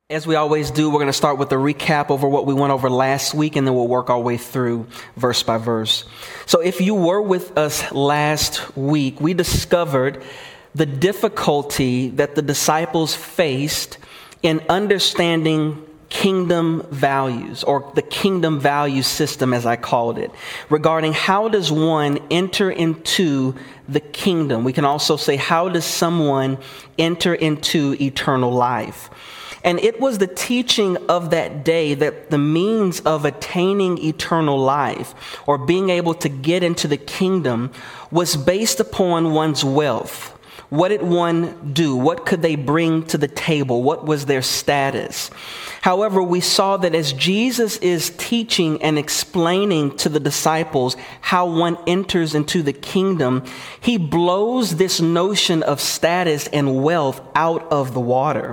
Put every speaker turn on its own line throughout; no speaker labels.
As we always do, we're going to start with a recap over what we went over last week, and then we'll work our way through verse by verse. So if you were with us last week, we discovered the difficulty that the disciples faced in understanding kingdom values, or the kingdom value system, as I called it, regarding how does one enter into the kingdom. We can also say, how does someone enter into eternal life? And it was the teaching of that day that the means of attaining eternal life, or being able to get into the kingdom, was based upon one's wealth. What did one do? What could they bring to the table? What was their status? However, we saw that as Jesus is teaching and explaining to the disciples how one enters into the kingdom, he blows this notion of status and wealth out of the water.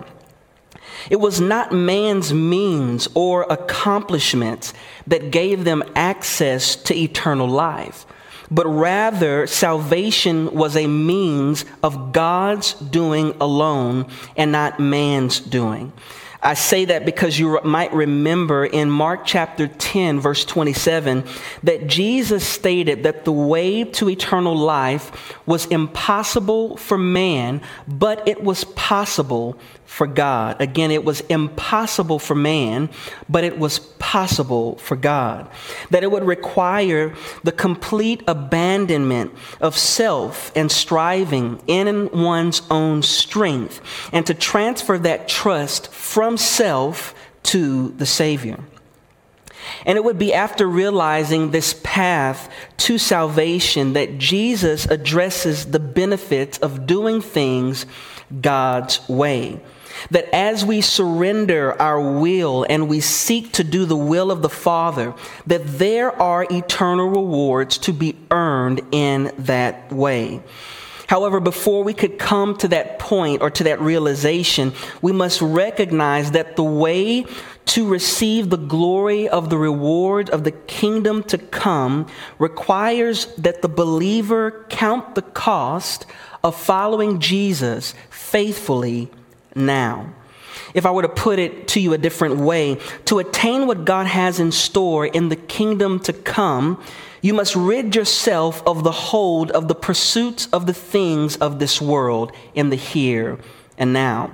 It was not man's means or accomplishments that gave them access to eternal life, but rather salvation was a means of God's doing alone and not man's doing. I say that because you might remember in Mark chapter 10, verse 27, that Jesus stated that the way to eternal life was impossible for man, but it was possible for God. Again, it was impossible for man, but it was possible for God. That it would require the complete abandonment of self and striving in one's own strength, and to transfer that trust from self to the Savior. And it would be after realizing this path to salvation that Jesus addresses the benefits of doing things God's way. That as we surrender our will and we seek to do the will of the Father, that there are eternal rewards to be earned in that way. However, before we could come to that point or to that realization, we must recognize that the way to receive the glory of the reward of the kingdom to come requires that the believer count the cost of following Jesus faithfully now. If I were to put it to you a different way, to attain what God has in store in the kingdom to come, you must rid yourself of the hold of the pursuits of the things of this world in the here and now.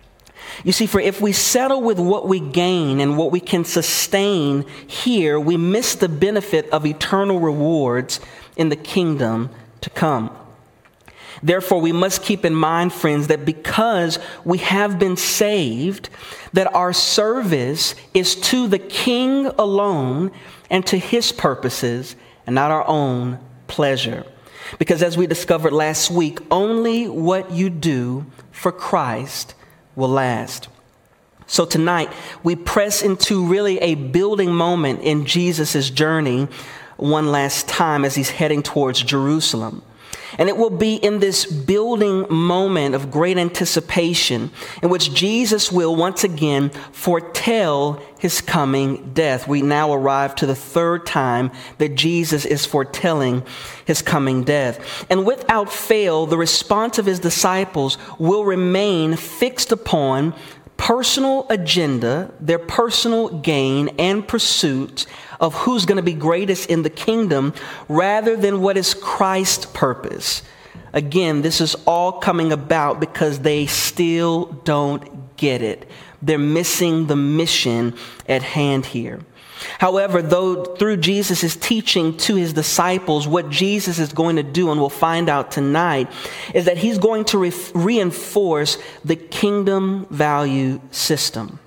You see, for if we settle with what we gain and what we can sustain here, we miss the benefit of eternal rewards in the kingdom to come. Therefore, we must keep in mind, friends, that because we have been saved, that our service is to the King alone and to his purposes and not our own pleasure. Because as we discovered last week, only what you do for Christ will last. So tonight, we press into really a building moment in Jesus' journey one last time as he's heading towards Jerusalem. And it will be in this building moment of great anticipation in which Jesus will once again foretell his coming death. We now arrive to the third time that Jesus is foretelling his coming death. And without fail, the response of his disciples will remain fixed upon personal agenda, their personal gain and pursuit of who's going to be greatest in the kingdom, rather than what is Christ's purpose. Again, this is all coming about because they still don't get it. They're missing the mission at hand here. However, though through Jesus' teaching to his disciples, what Jesus is going to do, and we'll find out tonight, is that he's going to reinforce the kingdom value system.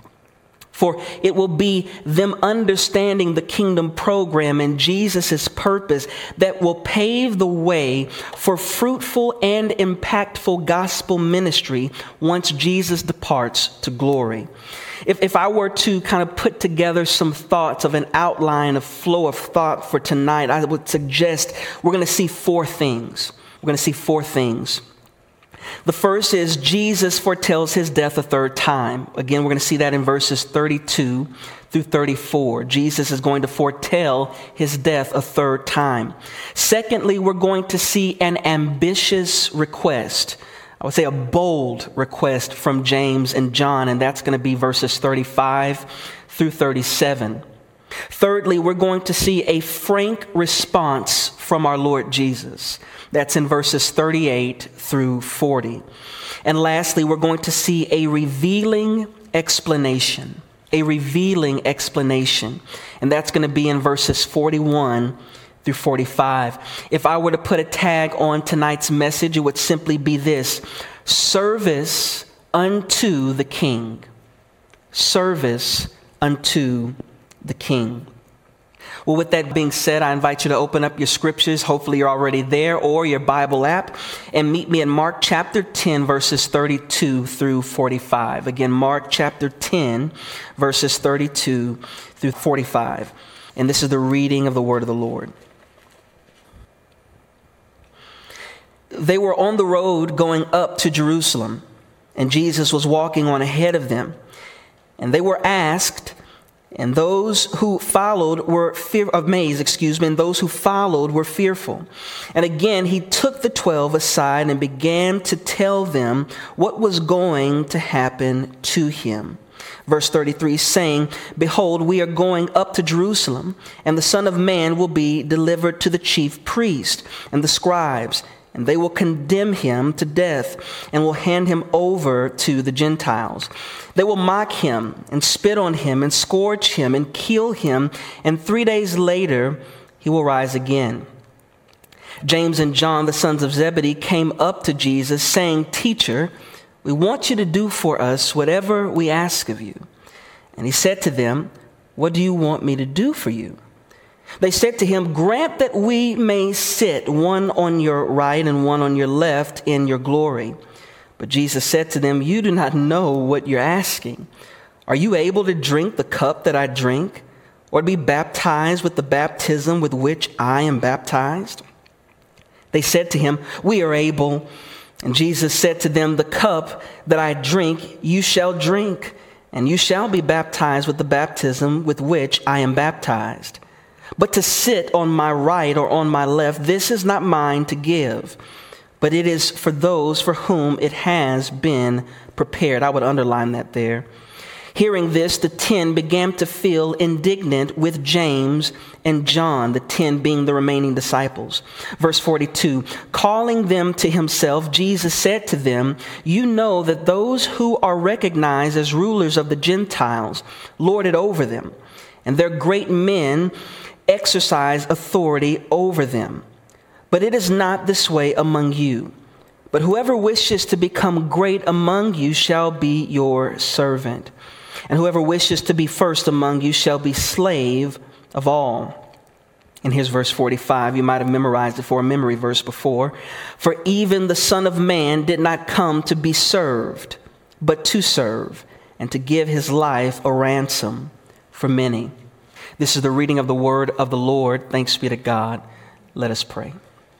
For it will be them understanding the kingdom program and Jesus' purpose that will pave the way for fruitful and impactful gospel ministry once Jesus departs to glory. If I were to kind of put together some thoughts of an outline, a flow of thought for tonight, I would suggest we're going to see four things. We're going to see four things. The first is Jesus foretells his death a third time. Again, we're going to see that in verses 32 through 34. Jesus is going to foretell his death a third time. Secondly, we're going to see an ambitious request. I would say a bold request from James and John, and that's going to be verses 35 through 37. Thirdly, we're going to see a frank response from our Lord Jesus. That's in verses 38 through 40. And lastly, we're going to see a revealing explanation. A revealing explanation. And that's going to be in verses 41 through 45. If I were to put a tag on tonight's message, it would simply be this: service unto the King. Service unto the King. Well, with that being said, I invite you to open up your scriptures. Hopefully you're already there, or your Bible app, and meet me in Mark chapter 10, verses 32 through 45. Again, Mark chapter 10, verses 32 through 45. And this is the reading of the word of the Lord. They were on the road going up to Jerusalem, and Jesus was walking on ahead of them. And they were asked, and those who followed were and those who followed were fearful. And again, he took the 12 aside and began to tell them what was going to happen to him. Verse 33, saying, "Behold, we are going up to Jerusalem, and the Son of Man will be delivered to the chief priests and the scribes, and they will condemn him to death and will hand him over to the Gentiles. They will mock him and spit on him and scourge him and kill him, and 3 days later he will rise again." James and John, the sons of Zebedee, came up to Jesus, saying, "Teacher, we want you to do for us whatever we ask of you." And he said to them, "What do you want me to do for you?" They said to him, "Grant that we may sit, one on your right and one on your left, in your glory." But Jesus said to them, "You do not know what you're asking. Are you able to drink the cup that I drink, or to be baptized with the baptism with which I am baptized?" They said to him, "We are able." And Jesus said to them, "The cup that I drink, you shall drink, and you shall be baptized with the baptism with which I am baptized. But to sit on my right or on my left, this is not mine to give, but it is for those for whom it has been prepared." I would underline that there. Hearing this, the 10 began to feel indignant with James and John, the 10 being the remaining disciples. Verse 42, calling them to himself, Jesus said to them, "You know that those who are recognized as rulers of the Gentiles lord it over them, and their great men exercise authority over them. But it is not this way among you. But whoever wishes to become great among you shall be your servant. And whoever wishes to be first among you shall be slave of all." And here's verse 45. You might have memorized it for a memory verse before. "For even the Son of Man did not come to be served, but to serve, and to give his life a ransom for many." This is the reading of the word of the Lord. Thanks be to God. Let us pray.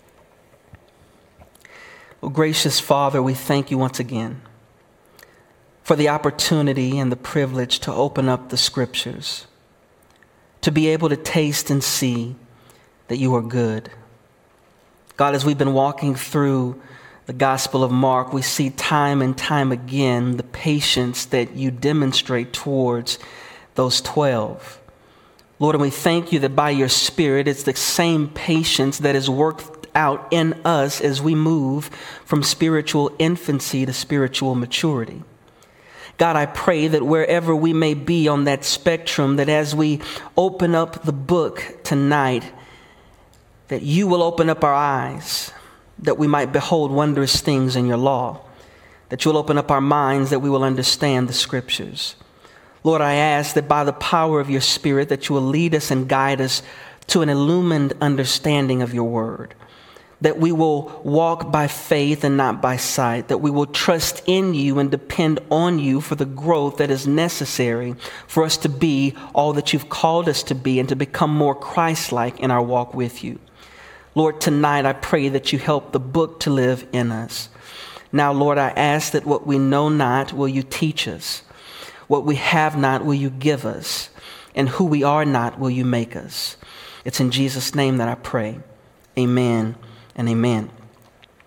Oh, gracious Father, we thank you once again for the opportunity and the privilege to open up the scriptures, to be able to taste and see that you are good. God, as we've been walking through the Gospel of Mark, we see time and time again the patience that you demonstrate towards those 12. Lord, and we thank you that by your Spirit, it's the same patience that is worked out in us as we move from spiritual infancy to spiritual maturity. God, I pray that wherever we may be on that spectrum, that as we open up the book tonight, that you will open up our eyes, that we might behold wondrous things in your law, that you'll open up our minds, that we will understand the scriptures. Lord, I ask that by the power of your Spirit, that you will lead us and guide us to an illumined understanding of your word, that we will walk by faith and not by sight, that we will trust in you and depend on you for the growth that is necessary for us to be all that you've called us to be and to become more Christ-like in our walk with you. Lord, tonight I pray that you help the book to live in us. Now, Lord, I ask that what we know not, will you teach us? What we have not, will you give us? And who we are not, will you make us? It's in Jesus' name that I pray. Amen and amen.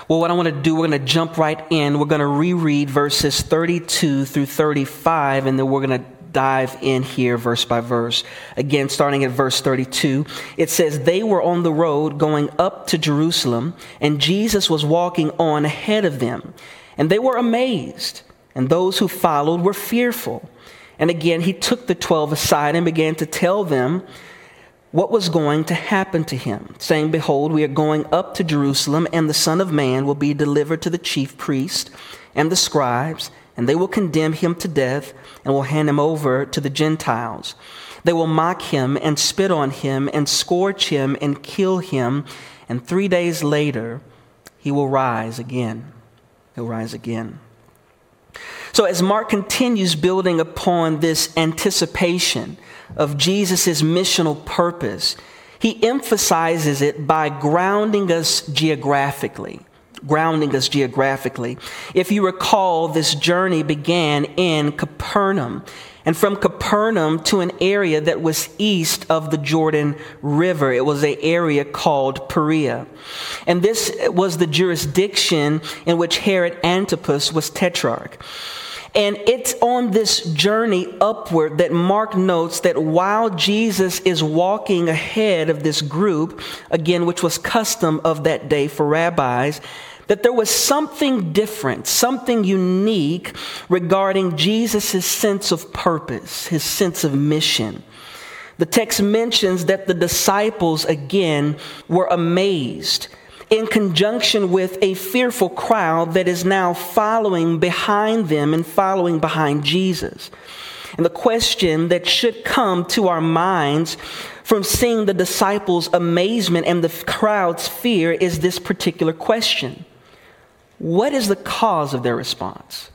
Well, what I want to do, we're going to jump right in. We're going to reread verses 32 through 35, and then we're going to dive in here verse by verse. Again, starting at verse 32, it says, "They were on the road going up to Jerusalem, and Jesus was walking on ahead of them. And they were amazed, and those who followed were fearful. And again, he took the 12 aside and began to tell them what was going to happen to him, saying, 'Behold, we are going up to Jerusalem, and the Son of Man will be delivered to the chief priests and the scribes, and they will condemn him to death and will hand him over to the Gentiles. They will mock him and spit on him and scourge him and kill him, and 3 days later he will rise again.'" He'll rise again. So as Mark continues building upon this anticipation of Jesus' missional purpose, he emphasizes it by grounding us geographically. If you recall, this journey began in Capernaum, and from Capernaum to an area that was east of the Jordan River. It was an area called Perea. And this was the jurisdiction in which Herod Antipas was tetrarch. And it's on this journey upward that Mark notes that while Jesus is walking ahead of this group, again, which was custom of that day for rabbis, that there was something different, something unique regarding Jesus' sense of purpose, his sense of mission. The text mentions that the disciples, again, were amazed in conjunction with a fearful crowd that is now following behind them and following behind Jesus. And the question that should come to our minds from seeing the disciples' amazement and the crowd's fear is this particular question: what is the cause of their response?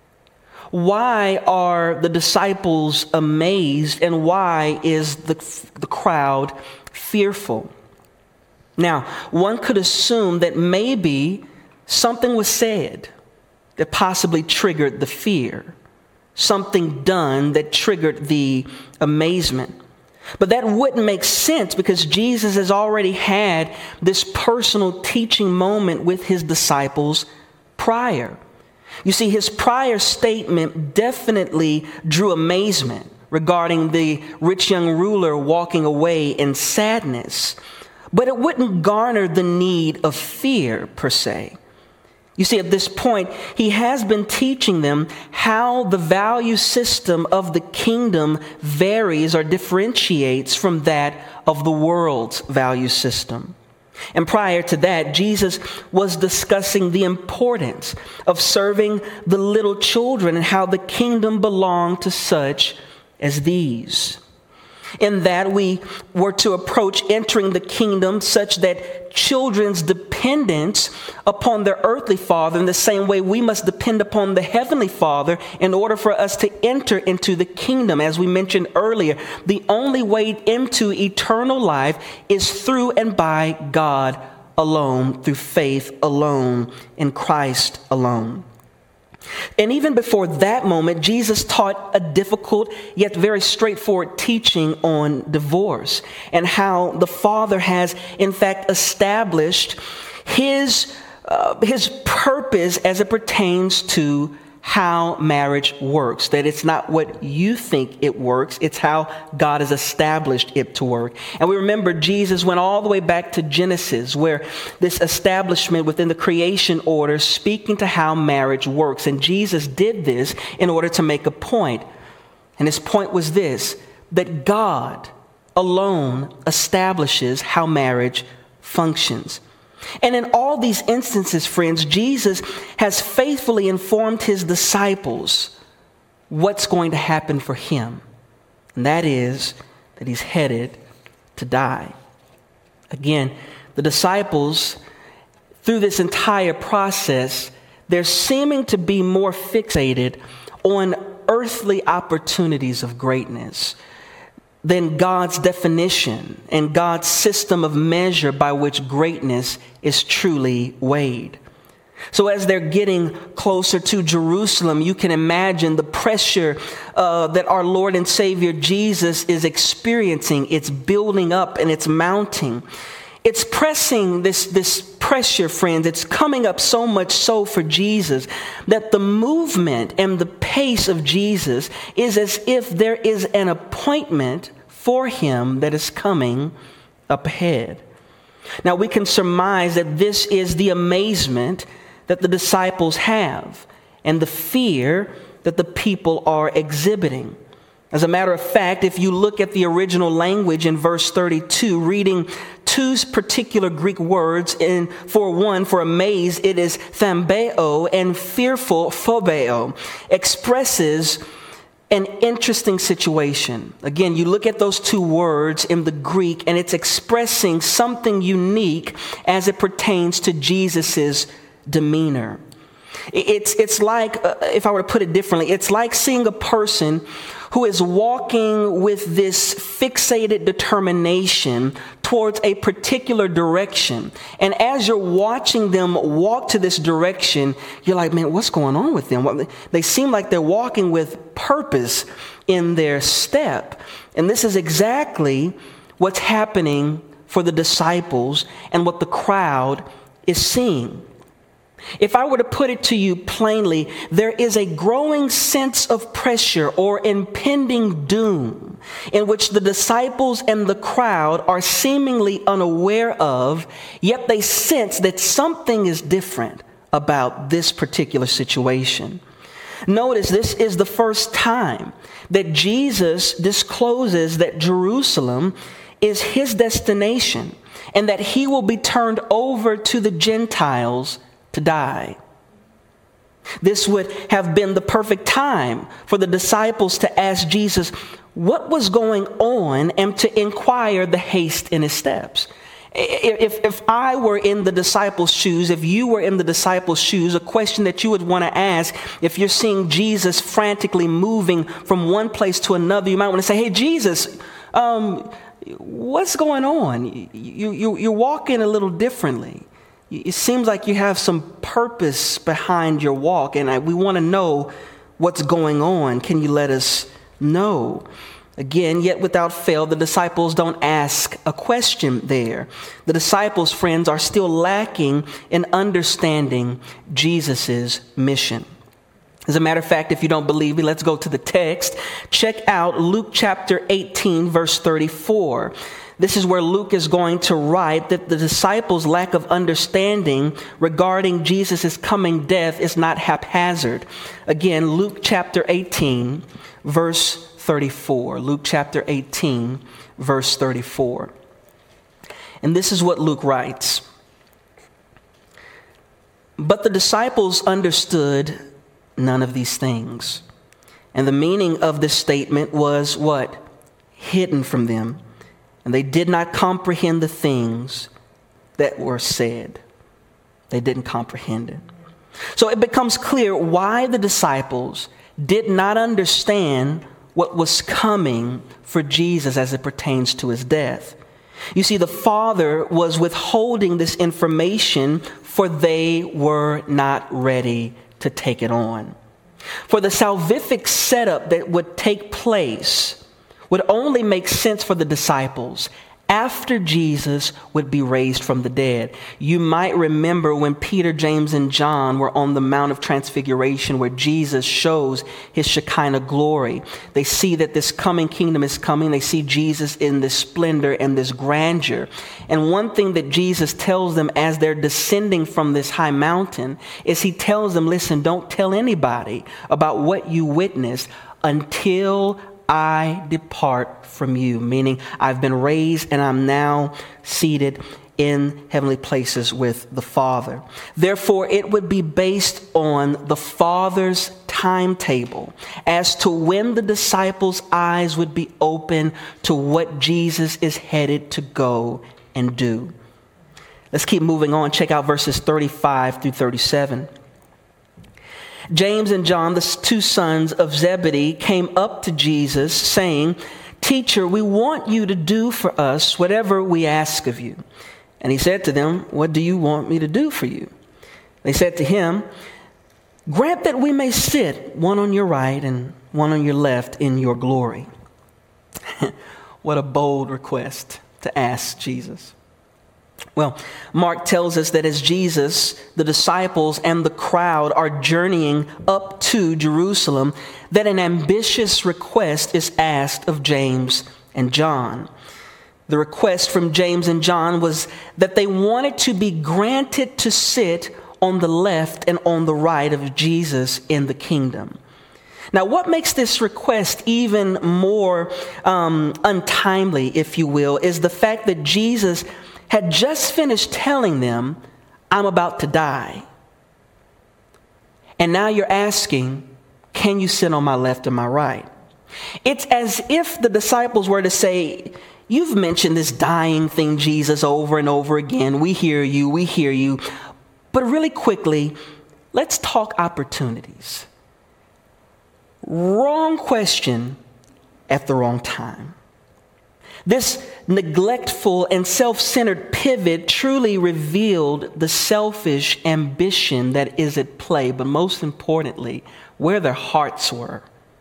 Why are the disciples amazed, and why is the crowd fearful? Now, one could assume that maybe something was said that possibly triggered the fear, something done that triggered the amazement. But that wouldn't make sense because Jesus has already had this personal teaching moment with his disciples prior. You see, his prior statement definitely drew amazement regarding the rich young ruler walking away in sadness, but it wouldn't garner the need of fear per se. You see, at this point, he has been teaching them how the value system of the kingdom varies or differentiates from that of the world's value system. And prior to that, Jesus was discussing the importance of serving the little children and how the kingdom belonged to such as these. In that we were to approach entering the kingdom such that children's dependence upon their earthly father in the same way we must depend upon the heavenly Father in order for us to enter into the kingdom. As we mentioned earlier, the only way into eternal life is through and by God alone, through faith alone, in Christ alone. And even before that moment, Jesus taught a difficult yet very straightforward teaching on divorce and how the Father has, in fact, established his purpose as it pertains to how marriage works. That it's not what you think it works, it's how God has established it to work. And we remember Jesus went all the way back to Genesis, where this establishment within the creation order speaking to how marriage works. And Jesus did this in order to make a point. And his point was this: that God alone establishes how marriage functions. And in all these instances, friends, Jesus has faithfully informed his disciples what's going to happen for him. And that is that he's headed to die. Again, the disciples, through this entire process, they're seeming to be more fixated on earthly opportunities of greatness than God's definition and God's system of measure by which greatness is truly weighed. So as they're getting closer to Jerusalem, you can imagine the pressure that our Lord and Savior Jesus is experiencing. It's building up and it's mounting. It's pressing this pressure, friends. It's coming up so much so for Jesus that the movement and the pace of Jesus is as if there is an appointment for him that is coming up ahead. Now, we can surmise that this is the amazement that the disciples have and the fear that the people are exhibiting. As a matter of fact, if you look at the original language in verse 32, reading two particular Greek words, for amazed, it is thambeo, and fearful, phobeo, expresses an interesting situation. Again, you look at those two words in the Greek, and it's expressing something unique as it pertains to Jesus's demeanor. It's like, if I were to put it differently, it's like seeing a person who is walking with this fixated determination towards a particular direction. And as you're watching them walk to this direction, you're like, man, what's going on with them? They seem like they're walking with purpose in their step. And this is exactly what's happening for the disciples and what the crowd is seeing. If I were to put it to you plainly, there is a growing sense of pressure or impending doom in which the disciples and the crowd are seemingly unaware of, yet they sense that something is different about this particular situation. Notice this is the first time that Jesus discloses that Jerusalem is his destination and that he will be turned over to the Gentiles to die. This would have been the perfect time for the disciples to ask Jesus what was going on and to inquire the haste in his steps. If I were in the disciples' shoes, if you were in the disciples' shoes, a question that you would want to ask if you're seeing Jesus frantically moving from one place to another, you might want to say, hey, Jesus, what's going on? You're walking a little differently. It seems like you have some purpose behind your walk, and we want to know what's going on. Can you let us know? Again, yet without fail, the disciples don't ask a question there. The disciples, friends, are still lacking in understanding Jesus' mission. As a matter of fact, if you don't believe me, let's go to the text. Check out Luke chapter 18, verse 34. This is where Luke is going to write that the disciples' lack of understanding regarding Jesus' coming death is not haphazard. Again, Luke chapter 18, verse 34. Luke chapter 18, verse 34. And this is what Luke writes. But the disciples understood none of these things. And the meaning of this statement was what? Hidden from them. And they did not comprehend the things that were said. They didn't comprehend it. So it becomes clear why the disciples did not understand what was coming for Jesus as it pertains to his death. You see, the Father was withholding this information, for they were not ready to take it on. For the salvific setup that would take place would only make sense for the disciples after Jesus would be raised from the dead. You might remember when Peter, James, and John were on the Mount of Transfiguration, where Jesus shows his Shekinah glory. They see that this coming kingdom is coming. They see Jesus in this splendor and this grandeur. And one thing that Jesus tells them as they're descending from this high mountain is he tells them, listen, don't tell anybody about what you witnessed until I depart from you, meaning I've been raised and I'm now seated in heavenly places with the Father. Therefore, it would be based on the Father's timetable as to when the disciples' eyes would be open to what Jesus is headed to go and do. Let's keep moving on. Check out verses 35 through 37. James and John, the two sons of Zebedee, came up to Jesus saying, Teacher, we want you to do for us whatever we ask of you. And he said to them, what do you want me to do for you? They said to him, grant that we may sit one on your right and one on your left in your glory. What a bold request to ask Jesus. Well, Mark tells us that as Jesus, the disciples, and the crowd are journeying up to Jerusalem, that an ambitious request is asked of James and John. The request from James and John was that they wanted to be granted to sit on the left and on the right of Jesus in the kingdom. Now, what makes this request even more untimely, if you will, is the fact that Jesus had just finished telling them, I'm about to die. And now you're asking, can you sit on my left and my right? It's as if the disciples were to say, you've mentioned this dying thing, Jesus, over and over again. We hear you. But really quickly, let's talk opportunities. Wrong question at the wrong time. This neglectful and self-centered pivot truly revealed the selfish ambition that is at play, but most importantly, where their hearts were.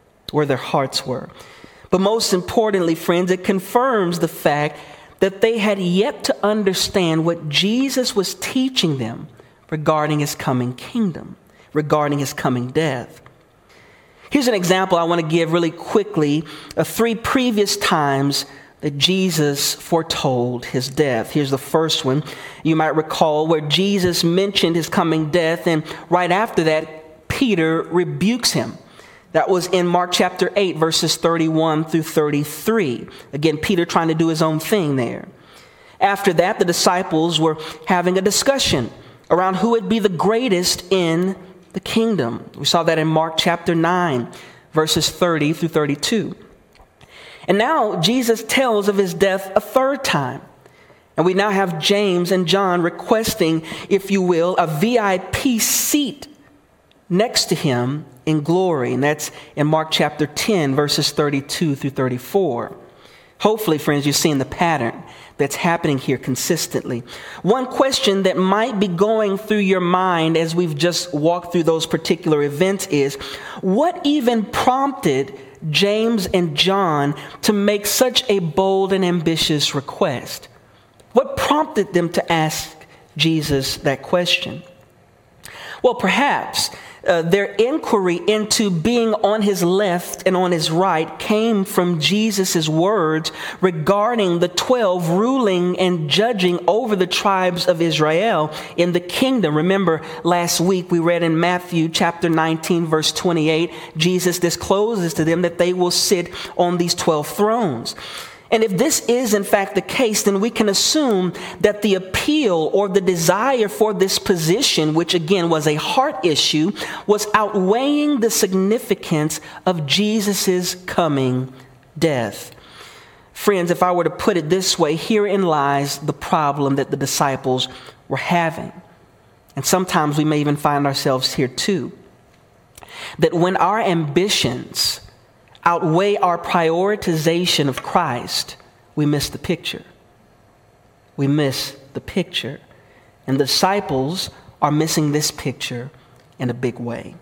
But most importantly, friends, it confirms the fact that they had yet to understand what Jesus was teaching them regarding his coming kingdom, regarding his coming death. Here's an example I want to give really quickly of 3 previous times that Jesus foretold his death. Here's the first one. You might recall where Jesus mentioned his coming death, and right after that, Peter rebukes him. That was in Mark chapter 8, verses 31 through 33. Again, Peter trying to do his own thing there. After that, the disciples were having a discussion around who would be the greatest in the kingdom. We saw that in Mark chapter 9, verses 30 through 32. And now Jesus tells of his death a third time. And we now have James and John requesting, if you will, a VIP seat next to him in glory. And that's in Mark chapter 10, verses 32 through 34. Hopefully, friends, you've seen the pattern that's happening here consistently. One question that might be going through your mind as we've just walked through those particular events is, what even prompted James and John to make such a bold and ambitious request? What prompted them to ask Jesus that question? Well, perhaps their inquiry into being on his left and on his right came from Jesus' words regarding the 12 ruling and judging over the tribes of Israel in the kingdom. Remember, last week we read in Matthew chapter 19, verse 28, Jesus discloses to them that they will sit on these 12 thrones. And if this is in fact the case, then we can assume that the appeal or the desire for this position, which again was a heart issue, was outweighing the significance of Jesus' coming death. Friends, if I were to put it this way, herein lies the problem that the disciples were having. And sometimes we may even find ourselves here too. That when our ambitions outweigh our prioritization of Christ, we miss the picture. We miss the picture. And the disciples are missing this picture in a big way.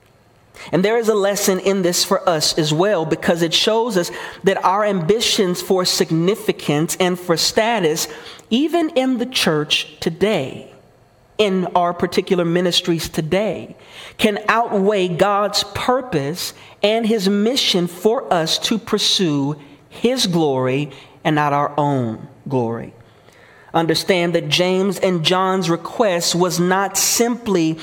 And there is a lesson in this for us as well, because it shows us that our ambitions for significance and for status, even in the church today, in our particular ministries today, can outweigh God's purpose and his mission for us to pursue his glory and not our own glory. Understand that James and John's request was not simply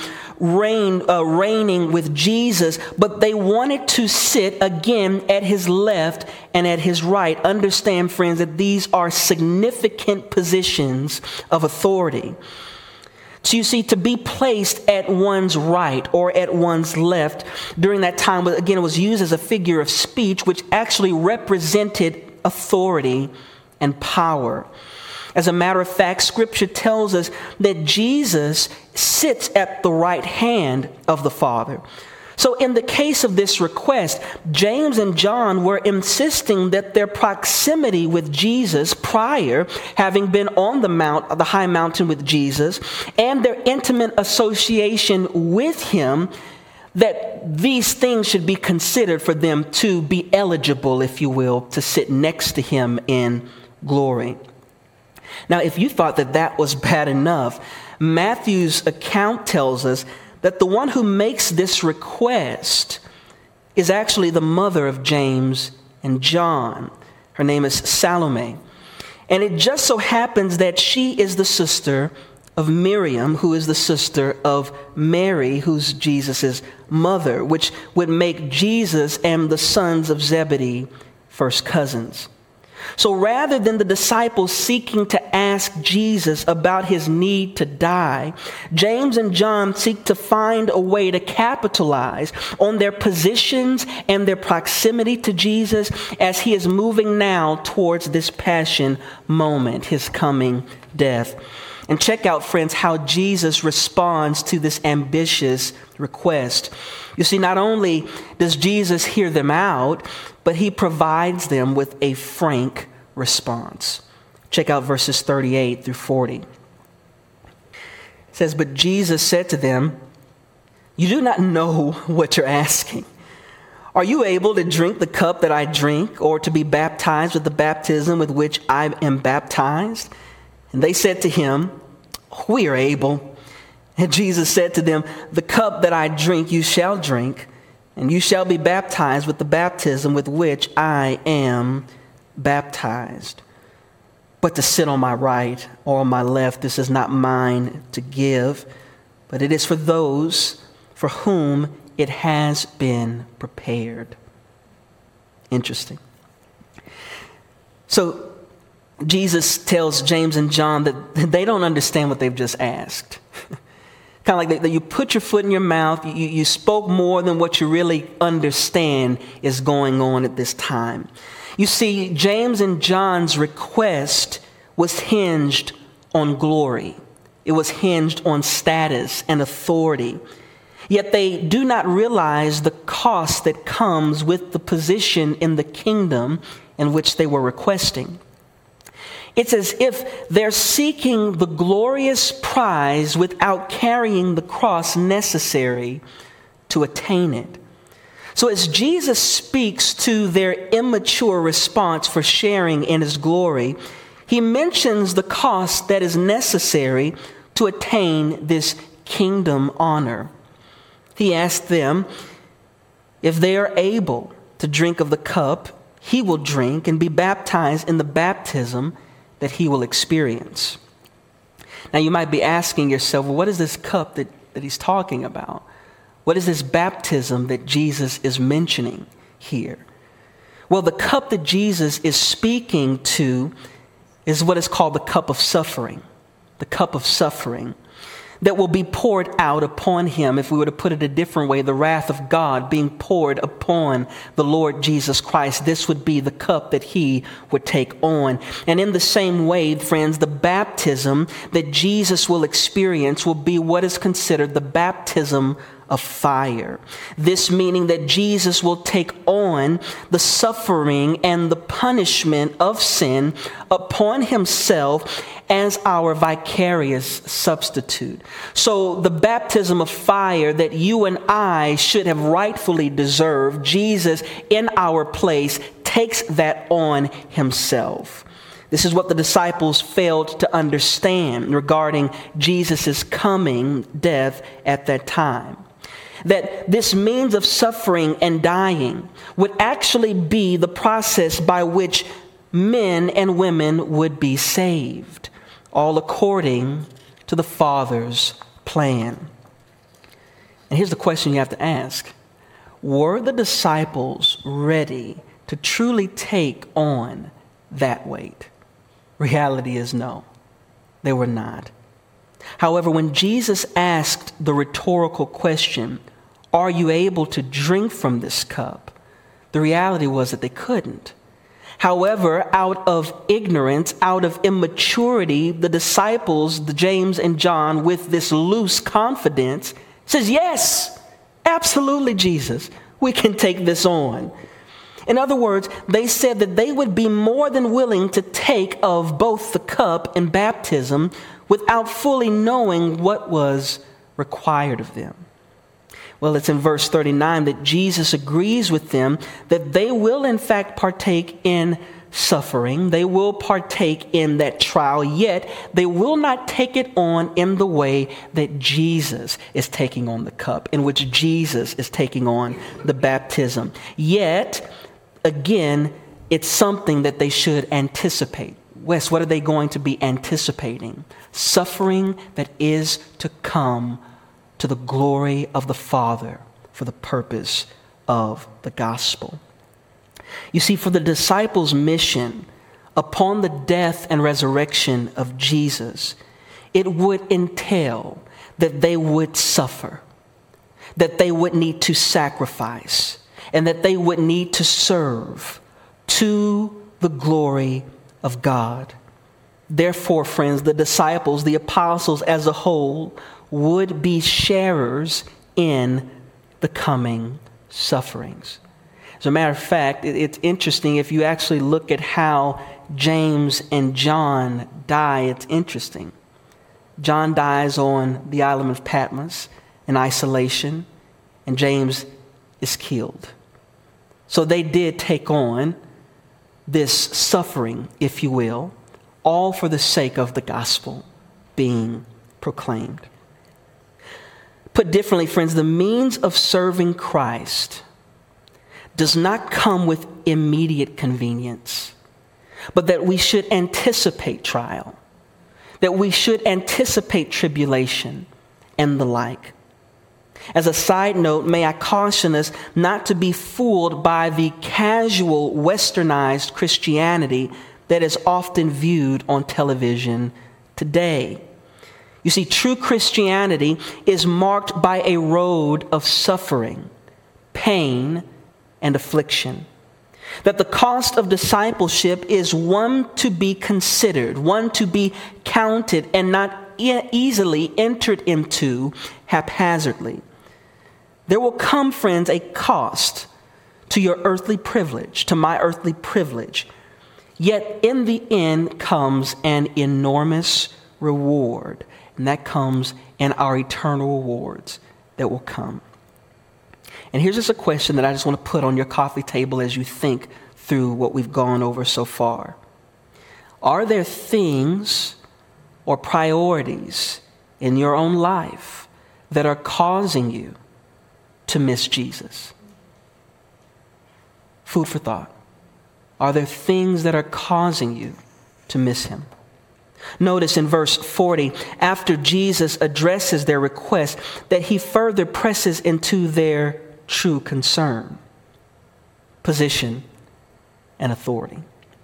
reigning with Jesus, but they wanted to sit again at his left and at his right. Understand, friends, that these are significant positions of authority. So you see, to be placed at one's right or at one's left during that time, again, it was used as a figure of speech, which actually represented authority and power. As a matter of fact, Scripture tells us that Jesus sits at the right hand of the Father. So in the case of this request, James and John were insisting that their proximity with Jesus prior, having been on the high mountain with Jesus, and their intimate association with him, that these things should be considered for them to be eligible, if you will, to sit next to him in glory. Now, if you thought that that was bad enough, Matthew's account tells us that the one who makes this request is actually the mother of James and John. Her name is Salome. And it just so happens that she is the sister of Miriam, who is the sister of Mary, who's Jesus' mother, which would make Jesus and the sons of Zebedee first cousins. So rather than the disciples seeking to ask Jesus about his need to die, James and John seek to find a way to capitalize on their positions and their proximity to Jesus as he is moving now towards this passion moment, his coming death. And check out, friends, how Jesus responds to this ambitious request. You see, not only does Jesus hear them out, but he provides them with a frank response. Check out verses 38 through 40. It says, "But Jesus said to them, 'You do not know what you're asking. Are you able to drink the cup that I drink, or to be baptized with the baptism with which I am baptized?' And they said to him, 'We are able.' And Jesus said to them, 'The cup that I drink you shall drink, and you shall be baptized with the baptism with which I am baptized. But to sit on my right or on my left, this is not mine to give, but it is for those for whom it has been prepared.'" Interesting. So Jesus tells James and John that they don't understand what they've just asked. Kind of like that you put your foot in your mouth, you spoke more than what you really understand is going on at this time. You see, James and John's request was hinged on glory. It was hinged on status and authority. Yet they do not realize the cost that comes with the position in the kingdom in which they were requesting. It's as if they're seeking the glorious prize without carrying the cross necessary to attain it. So as Jesus speaks to their immature response for sharing in his glory, he mentions the cost that is necessary to attain this kingdom honor. He asked them if they are able to drink of the cup he will drink and be baptized in the baptism that he will experience. Now you might be asking yourself, well, what is this cup that he's talking about? What is this baptism that Jesus is mentioning here? Well, the cup that Jesus is speaking to is what is called the cup of suffering. The cup of suffering that will be poured out upon him. If we were to put it a different way, the wrath of God being poured upon the Lord Jesus Christ. This would be the cup that he would take on. And in the same way, friends, the baptism that Jesus will experience will be what is considered the baptism of fire. This meaning that Jesus will take on the suffering and the punishment of sin upon himself as our vicarious substitute. So the baptism of fire that you and I should have rightfully deserved, Jesus in our place takes that on himself. This is what the disciples failed to understand regarding Jesus' coming death at that time. That this means of suffering and dying would actually be the process by which men and women would be saved, all according to the Father's plan. And here's the question you have to ask. Were the disciples ready to truly take on that weight? Reality is no, they were not. However, when Jesus asked the rhetorical question, "Are you able to drink from this cup?" the reality was that they couldn't. However, out of ignorance, out of immaturity, the disciples, James and John, with this loose confidence, says, "Yes, absolutely, Jesus, we can take this on." In other words, they said that they would be more than willing to take of both the cup and baptism without fully knowing what was required of them. Well, it's in verse 39 that Jesus agrees with them that they will in fact partake in suffering. They will partake in that trial, yet they will not take it on in the way that Jesus is taking on the cup, in which Jesus is taking on the baptism. Yet, again, it's something that they should anticipate. Wes, what are they going to be anticipating? Suffering that is to come to the glory of the Father for the purpose of the gospel. You see, for the disciples' mission, upon the death and resurrection of Jesus, it would entail that they would suffer, that they would need to sacrifice, and that they would need to serve to the glory of God. Therefore, friends, the disciples, the apostles as a whole, would be sharers in the coming sufferings. As a matter of fact, it's interesting if you actually look at how James and John die, it's interesting. John dies on the island of Patmos in isolation, and James is killed. So they did take on this suffering, if you will, all for the sake of the gospel being proclaimed. Put differently, friends, the means of serving Christ does not come with immediate convenience, but that we should anticipate trial, that we should anticipate tribulation and the like. As a side note, may I caution us not to be fooled by the casual, westernized Christianity that is often viewed on television today. You see, true Christianity is marked by a road of suffering, pain, and affliction. That the cost of discipleship is one to be considered, one to be counted, and not easily entered into haphazardly. There will come, friends, a cost to your earthly privilege, to my earthly privilege. Yet in the end comes an enormous reward, and that comes in our eternal rewards that will come. And here's just a question that I just want to put on your coffee table as you think through what we've gone over so far. Are there things or priorities in your own life that are causing you to miss Jesus? Food for thought. Are there things that are causing you to miss him? Notice in verse 40, after Jesus addresses their request, that he further presses into their true concern, position, and authority.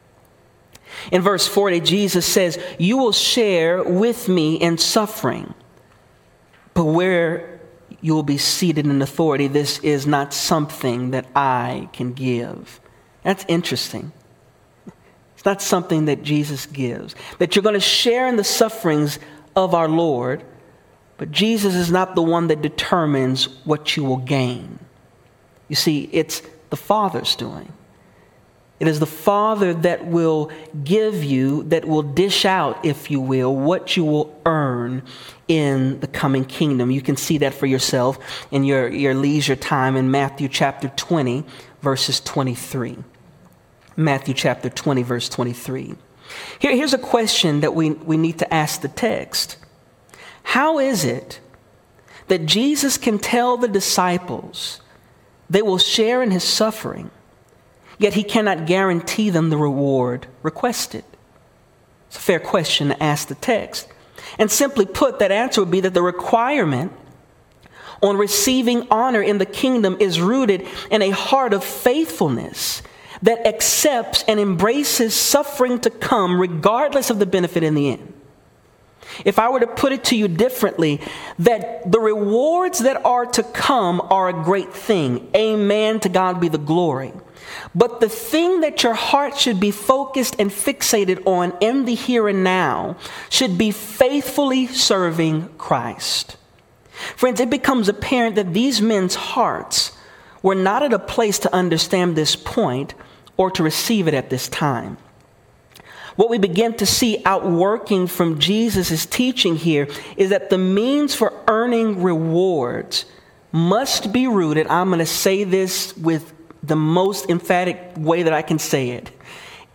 In verse 40, Jesus says, "You will share with me in suffering, but where you will be seated in authority, this is not something that I can give." That's interesting. It's not something that Jesus gives. That you're going to share in the sufferings of our Lord, but Jesus is not the one that determines what you will gain. You see, it's the Father's doing. It is the Father that will give you, that will dish out, if you will, what you will earn in the coming kingdom. You can see that for yourself in your leisure time in Matthew chapter 20, verses 23. Matthew chapter 20, verse 23. Here's a question that we need to ask the text. How is it that Jesus can tell the disciples they will share in his suffering, yet he cannot guarantee them the reward requested? It's a fair question to ask the text. And simply put, that answer would be that the requirement on receiving honor in the kingdom is rooted in a heart of faithfulness that accepts and embraces suffering to come regardless of the benefit in the end. If I were to put it to you differently, that the rewards that are to come are a great thing. Amen, to God be the glory. But the thing that your heart should be focused and fixated on in the here and now should be faithfully serving Christ. Friends, it becomes apparent that these men's hearts were not at a place to understand this point or to receive it at this time. What we begin to see outworking from Jesus' teaching here is that the means for earning rewards must be rooted, I'm going to say this with the most emphatic way that I can say it.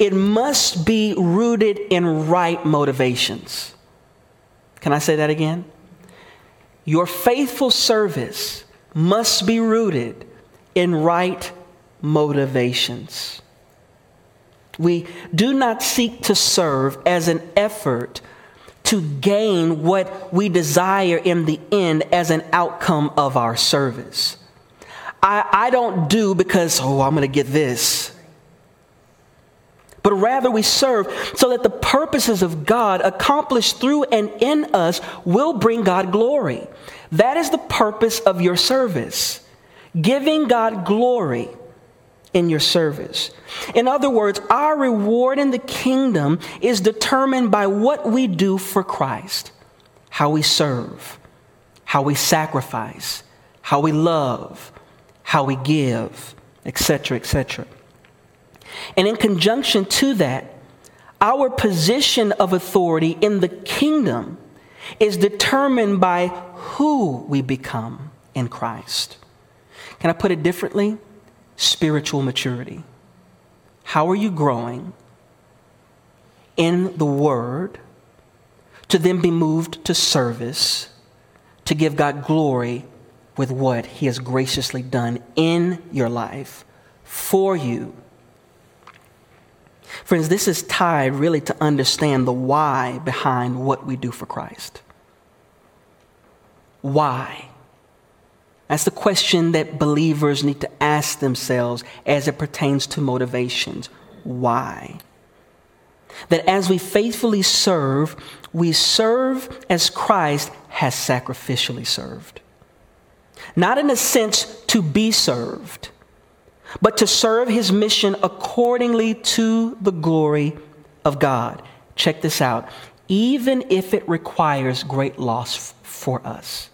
it must be rooted in right motivations. Can I say that again? Your faithful service must be rooted in right motivations. We do not seek to serve as an effort to gain what we desire in the end as an outcome of our service. I don't do because, I'm going to get this. But rather we serve so that the purposes of God accomplished through and in us will bring God glory. That is the purpose of your service. Giving God glory in your service. In other words, our reward in the kingdom is determined by what we do for Christ, how we serve, how we sacrifice, how we love, how we give, etc., etc. And in conjunction to that, our position of authority in the kingdom is determined by who we become in Christ. Can I put it differently? Spiritual maturity. How are you growing in the Word to then be moved to service, to give God glory with what He has graciously done in your life for you? Friends, this is tied really to understand the why behind what we do for Christ. Why? That's the question that believers need to ask themselves as it pertains to motivations. Why? That as we faithfully serve, we serve as Christ has sacrificially served. Not in a sense to be served, but to serve His mission accordingly to the glory of God. Check this out. Even if it requires great loss for us.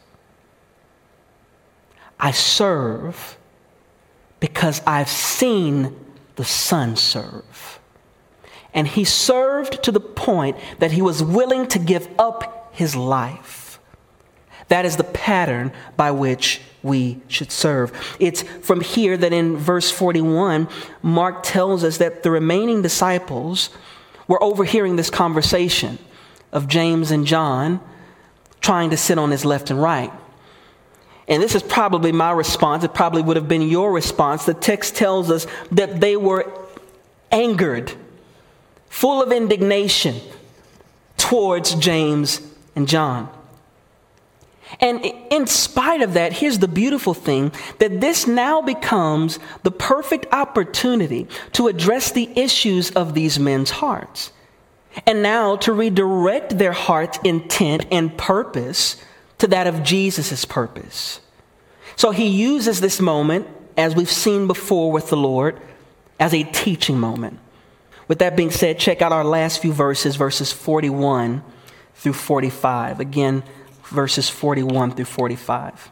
I serve because I've seen the Son serve. And He served to the point that He was willing to give up His life. That is the pattern by which we should serve. It's from here that in verse 41, Mark tells us that the remaining disciples were overhearing this conversation of James and John trying to sit on His left and right. And this is probably my response. It probably would have been your response. The text tells us that they were angered, full of indignation towards James and John. And in spite of that, here's the beautiful thing, that this now becomes the perfect opportunity to address the issues of these men's hearts. And now to redirect their heart's intent and purpose to that of Jesus' purpose. So He uses this moment, as we've seen before with the Lord, as a teaching moment. With that being said, check out our last few verses, verses 41 through 45. Again, verses 41 through 45.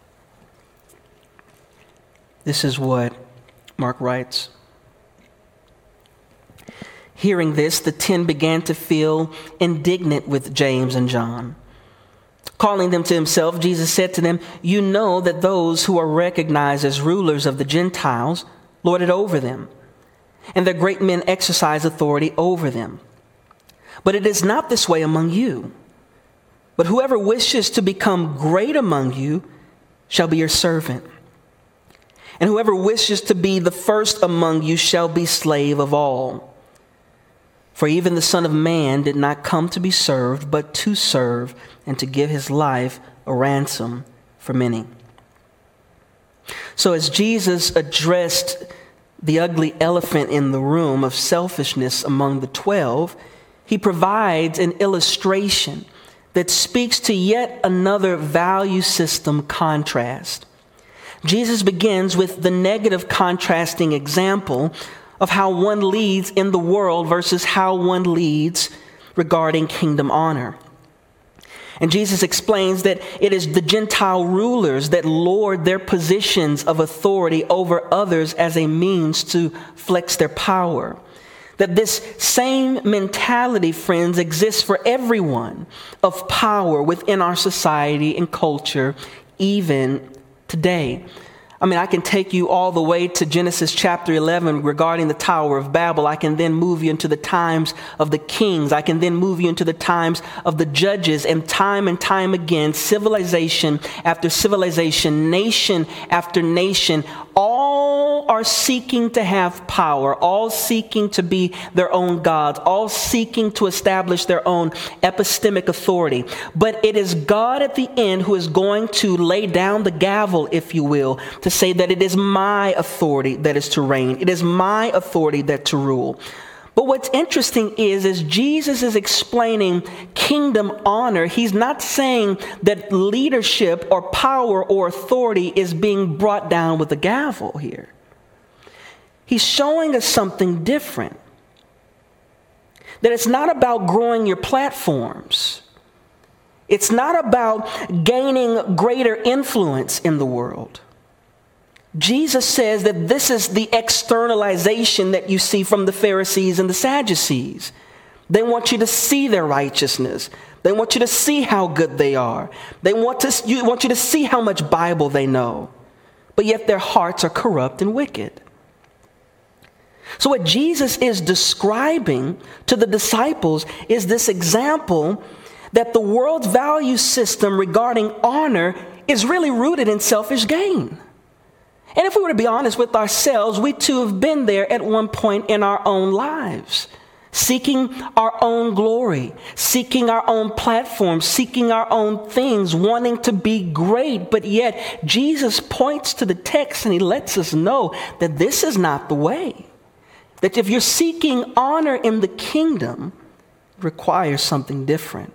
This is what Mark writes. Hearing this, the 10 began to feel indignant with James and John. Calling them to Himself, Jesus said to them, "You know that those who are recognized as rulers of the Gentiles lord it over them, and their great men exercise authority over them. But it is not this way among you. But whoever wishes to become great among you shall be your servant. And whoever wishes to be the first among you shall be slave of all. For even the Son of Man did not come to be served, but to serve and to give His life a ransom for many." So as Jesus addressed the ugly elephant in the room of selfishness among the 12, He provides an illustration that speaks to yet another value system contrast. Jesus begins with the negative contrasting example of how one leads in the world versus how one leads regarding kingdom honor. And Jesus explains that it is the Gentile rulers that lord their positions of authority over others as a means to flex their power. That this same mentality, friends, exists for everyone of power within our society and culture, even today. I mean, I can take you all the way to Genesis chapter 11 regarding the Tower of Babel. I can then move you into the times of the kings. I can then move you into the times of the judges. And time again, civilization after civilization, nation after nation, all are seeking to have power, all seeking to be their own gods, all seeking to establish their own epistemic authority. But it is God at the end who is going to lay down the gavel, if you will, to say that it is my authority that is to reign. It is my authority that to rule. But what's interesting is Jesus is explaining kingdom honor. He's not saying that leadership or power or authority is being brought down with a gavel here. He's showing us something different. That it's not about growing your platforms. It's not about gaining greater influence in the world. Jesus says that this is the externalization that you see from the Pharisees and the Sadducees. They want you to see their righteousness. They want you to see how good they are. They want you to see how much Bible they know. But yet their hearts are corrupt and wicked. So what Jesus is describing to the disciples is this example that the world's value system regarding honor is really rooted in selfish gain. And if we were to be honest with ourselves, we too have been there at one point in our own lives, seeking our own glory, seeking our own platform, seeking our own things, wanting to be great. But yet Jesus points to the text and he lets us know that this is not the way. That if you're seeking honor in the kingdom, it requires something different.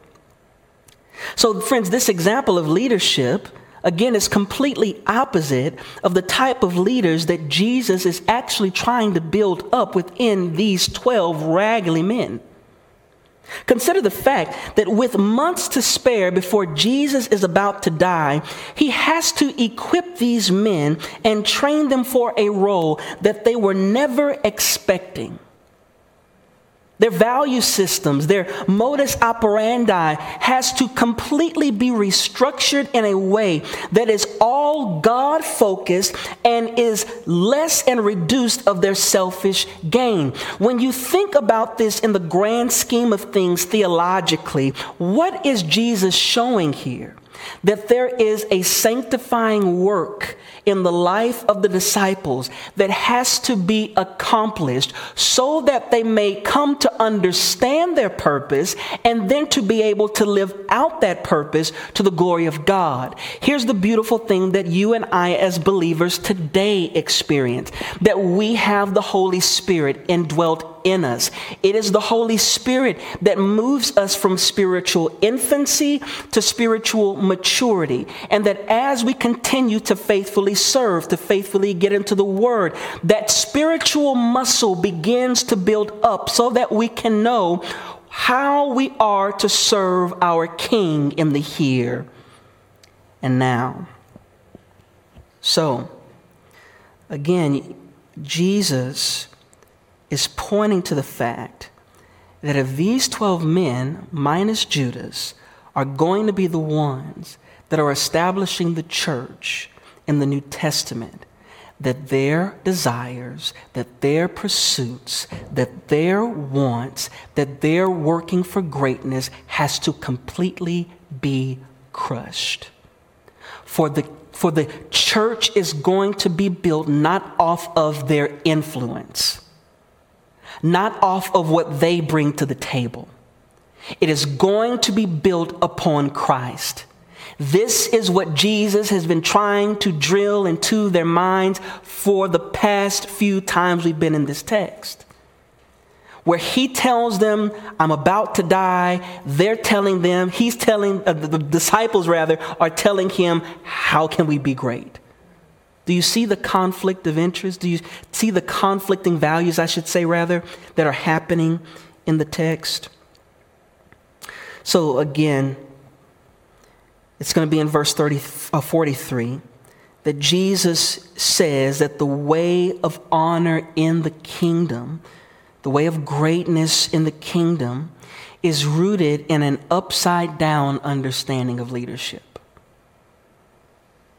So friends, this example of leadership again, is completely opposite of the type of leaders that Jesus is actually trying to build up within these 12 raggedy men. Consider the fact that with months to spare before Jesus is about to die, he has to equip these men and train them for a role that they were never expecting. Their value systems, their modus operandi has to completely be restructured in a way that is all God-focused and is less and reduced of their selfish gain. When you think about this in the grand scheme of things theologically, what is Jesus showing here? That there is a sanctifying work in the life of the disciples that has to be accomplished so that they may come to understand their purpose and then to be able to live out that purpose to the glory of God. Here's the beautiful thing that you and I as believers today experience, that we have the Holy Spirit indwelt in us. It is the Holy Spirit that moves us from spiritual infancy to spiritual maturity. And that as we continue to faithfully serve, to faithfully get into the Word, that spiritual muscle begins to build up so that we can know how we are to serve our King in the here and now. So, again, Jesus is pointing to the fact that if these 12 men, minus Judas, are going to be the ones that are establishing the church in the New Testament, that their desires, that their pursuits, that their wants, that their working for greatness has to completely be crushed. For the church is going to be built not off of their influence, not off of what they bring to the table. It is going to be built upon Christ. This is what Jesus has been trying to drill into their minds for the past few times we've been in this text. Where he tells them, I'm about to die. They're telling them, the disciples rather, are telling him, how can we be great? Do you see the conflict of interest? Do you see the conflicting values, I should say rather, that are happening in the text? So again, it's going to be in verse 43 that Jesus says that the way of honor in the kingdom, the way of greatness in the kingdom, is rooted in an upside down understanding of leadership.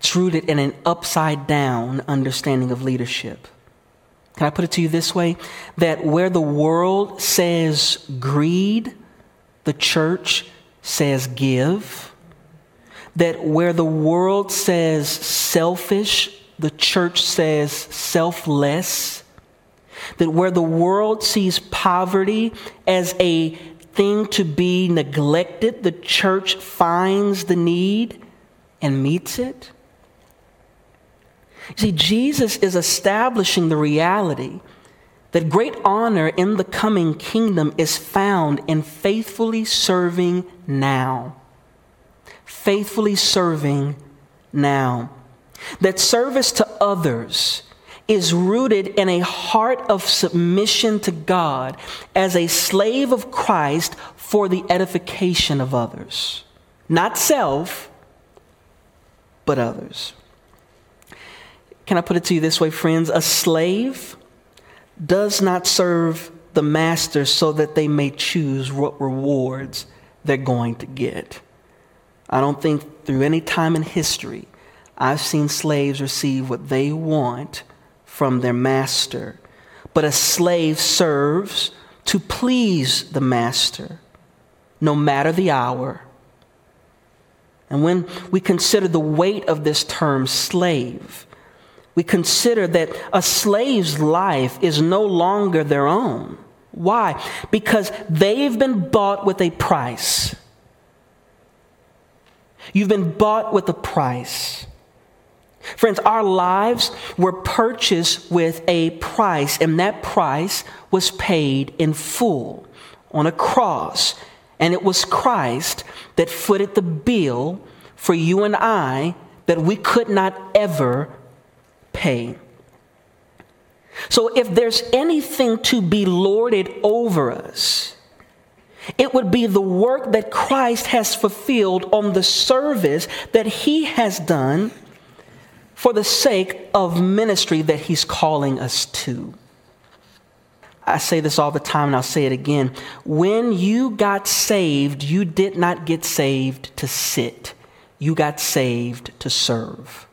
It's rooted in an upside down understanding of leadership. Can I put it to you this way? That where the world says greed, the church says give. That where the world says selfish, the church says selfless. That where the world sees poverty as a thing to be neglected, the church finds the need and meets it. You see, Jesus is establishing the reality that great honor in the coming kingdom is found in faithfully serving now. Faithfully serving now. That service to others is rooted in a heart of submission to God as a slave of Christ for the edification of others. Not self, but others. Can I put it to you this way, friends? A slave does not serve the master so that they may choose what rewards they're going to get. I don't think through any time in history I've seen slaves receive what they want from their master. But a slave serves to please the master, no matter the hour. And when we consider the weight of this term slave, we consider that a slave's life is no longer their own. Why? Because they've been bought with a price. You've been bought with a price. Friends, our lives were purchased with a price, and that price was paid in full on a cross. And it was Christ that footed the bill for you and I that we could not ever pay. So if there's anything to be lorded over us, it would be the work that Christ has fulfilled on the service that he has done for the sake of ministry that he's calling us to. I say this all the time and I'll say it again. When you got saved, you did not get saved to sit. You got saved to serve.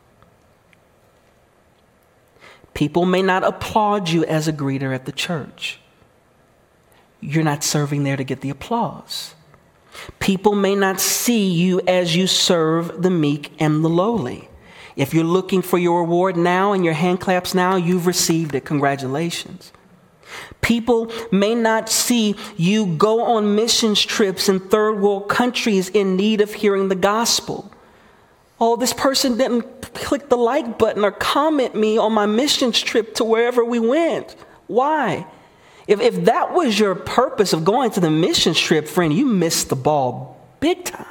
People may not applaud you as a greeter at the church. You're not serving there to get the applause. People may not see you as you serve the meek and the lowly. If you're looking for your reward now and your hand claps now, you've received it. Congratulations. People may not see you go on missions trips in third world countries in need of hearing the gospel. Oh, this person didn't click the like button or comment me on my missions trip to wherever we went. Why? If that was your purpose of going to the missions trip, friend, you missed the ball big time.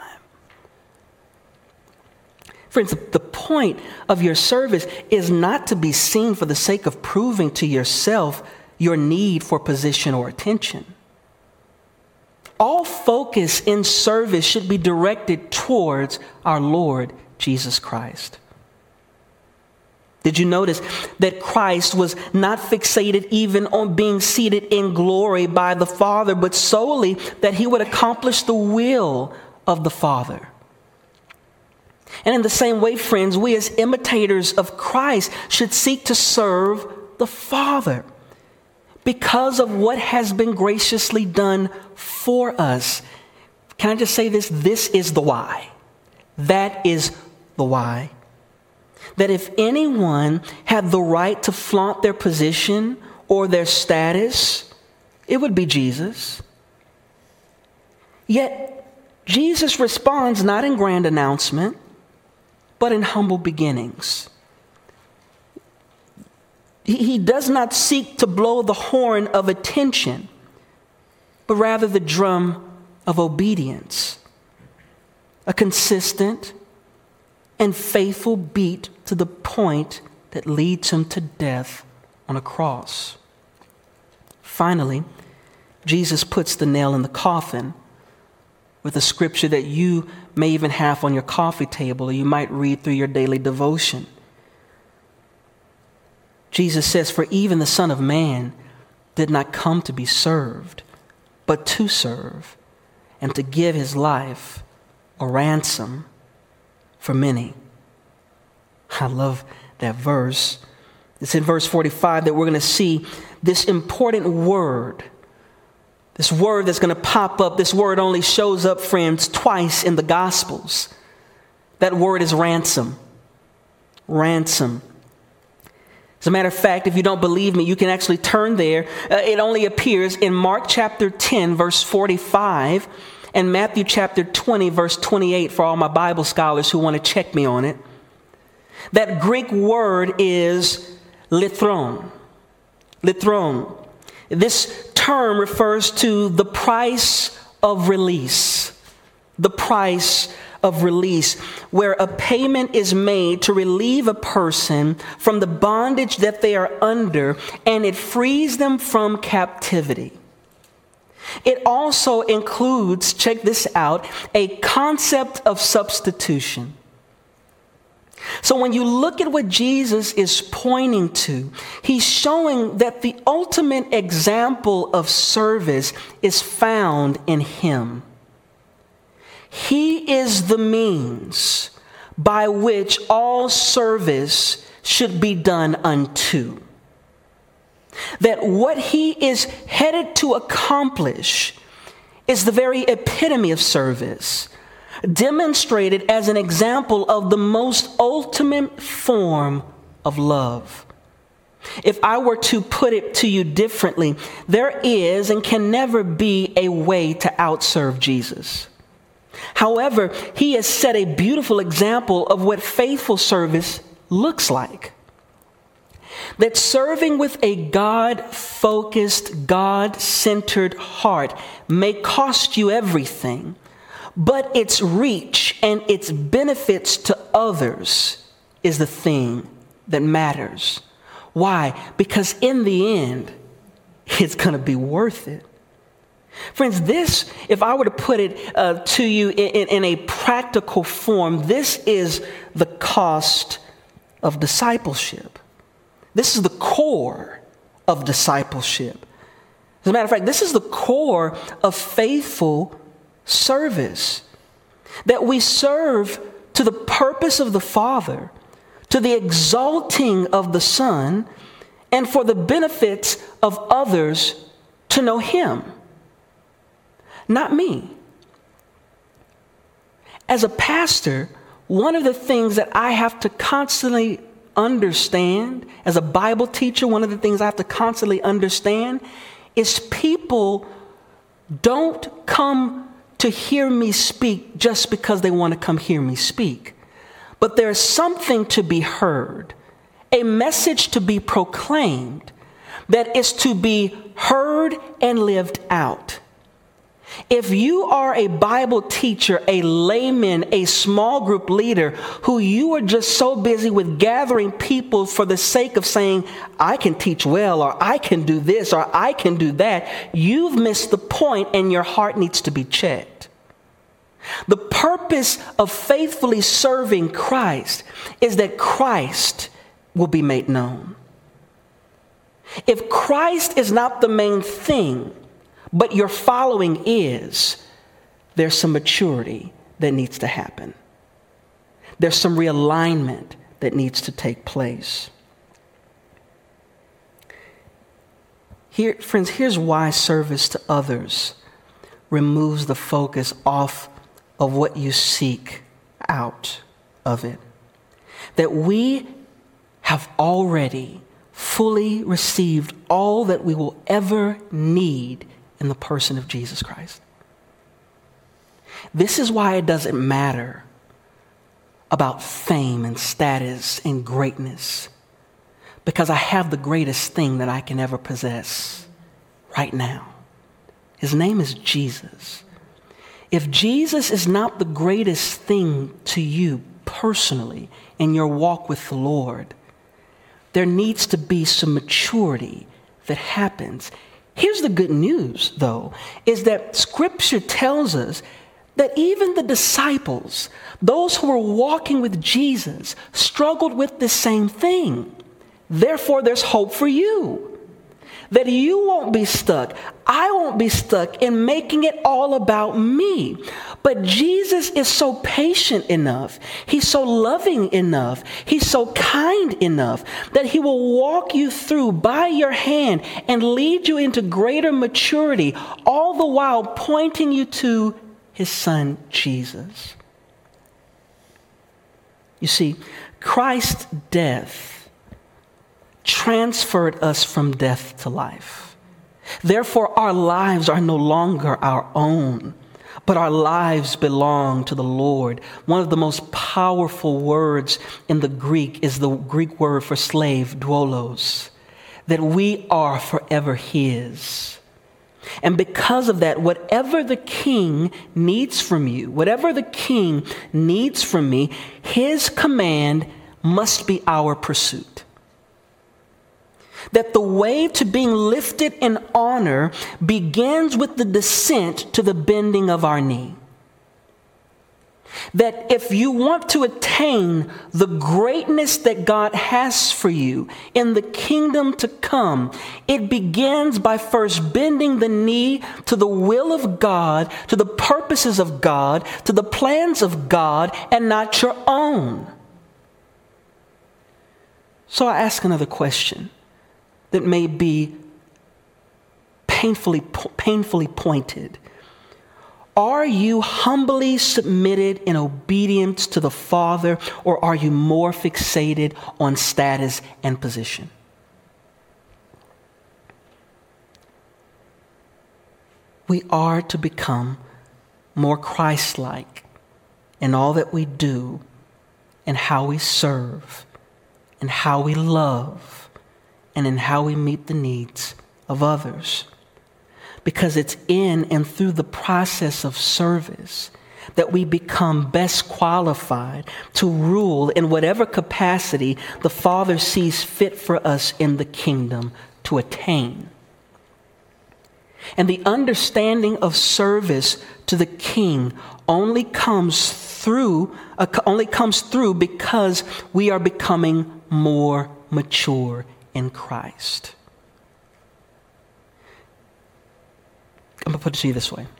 Friends, the point of your service is not to be seen for the sake of proving to yourself your need for position or attention. All focus in service should be directed towards our Lord Jesus Christ. Did you notice that Christ was not fixated even on being seated in glory by the Father, but solely that he would accomplish the will of the Father? And in the same way, friends, we as imitators of Christ should seek to serve the Father because of what has been graciously done for us. Can I just say this? This is the why. That is the why. That if anyone had the right to flaunt their position or their status, it would be Jesus. Yet, Jesus responds not in grand announcement, but in humble beginnings. He does not seek to blow the horn of attention, but rather the drum of obedience. A consistent and faithful beat to the point that leads him to death on a cross. Finally, Jesus puts the nail in the coffin with a scripture that you may even have on your coffee table or you might read through your daily devotion. Jesus says, "For even the Son of Man did not come to be served, but to serve, and to give his life a ransom for many." I love that verse. It's in verse 45 that we're going to see this important word. This word that's going to pop up. This word only shows up, friends, twice in the Gospels. That word is ransom. Ransom. As a matter of fact, if you don't believe me, you can actually turn there. It only appears in Mark chapter 10, verse 45, and Matthew chapter 20, verse 28, for all my Bible scholars who want to check me on it. That Greek word is lithron. Lithron. This term refers to the price of release. The price of release, where a payment is made to relieve a person from the bondage that they are under, and it frees them from captivity. It also includes, check this out, a concept of substitution. So when you look at what Jesus is pointing to, he's showing that the ultimate example of service is found in him. He is the means by which all service should be done unto. That what he is headed to accomplish is the very epitome of service, demonstrated as an example of the most ultimate form of love. If I were to put it to you differently, there is and can never be a way to outserve Jesus. However, he has set a beautiful example of what faithful service looks like. That serving with a God-focused, God-centered heart may cost you everything, but its reach and its benefits to others is the thing that matters. Why? Because in the end, it's going to be worth it. Friends, this, if I were to put it to you in a practical form, this is the cost of discipleship. This is the core of discipleship. As a matter of fact, this is the core of faithful service. That we serve to the purpose of the Father, to the exalting of the Son, and for the benefits of others to know Him. Not me. As a pastor, one of the things that I have to constantly understand, as a Bible teacher, one of the things I have to constantly understand is people don't come to hear me speak just because they want to come hear me speak. But there's something to be heard, a message to be proclaimed that is to be heard and lived out. If you are a Bible teacher, a layman, a small group leader, who you are just so busy with gathering people for the sake of saying, I can teach well, or I can do this, or I can do that, you've missed the point and your heart needs to be checked. The purpose of faithfully serving Christ is that Christ will be made known. If Christ is not the main thing, but your following is, there's some maturity that needs to happen. There's some realignment that needs to take place. Here, friends, here's why service to others removes the focus off of what you seek out of it. That we have already fully received all that we will ever need in the person of Jesus Christ. This is why it doesn't matter about fame and status and greatness, because I have the greatest thing that I can ever possess right now. His name is Jesus. If Jesus is not the greatest thing to you personally in your walk with the Lord, there needs to be some maturity that happens. Here's the good news, though, is that Scripture tells us that even the disciples, those who were walking with Jesus, struggled with the same thing. Therefore, there's hope for you. that you won't be stuck. I won't be stuck in making it all about me. But Jesus is so patient enough. He's so loving enough. He's so kind enough that he will walk you through by your hand and lead you into greater maturity, all the while pointing you to his son, Jesus. You see, Christ's death transferred us from death to life. Therefore, our lives are no longer our own, but our lives belong to the Lord. One of the most powerful words in the Greek is the Greek word for slave, doulos, that we are forever his. And because of that, whatever the king needs from you, whatever the king needs from me, his command must be our pursuit. That the way to being lifted in honor begins with the descent to the bending of our knee. That if you want to attain the greatness that God has for you in the kingdom to come, it begins by first bending the knee to the will of God, to the purposes of God, to the plans of God, and not your own. So I ask another question that may be painfully pointed. Are you humbly submitted in obedience to the Father, or are you more fixated on status and position? We are to become more Christ-like in all that we do, and how we serve, and how we love, and in how we meet the needs of others. Because it's in and through the process of service that we become best qualified to rule in whatever capacity the Father sees fit for us in the kingdom to attain. And the understanding of service to the King only comes through because we are becoming more mature in Christ. I'm going to put it to you this way.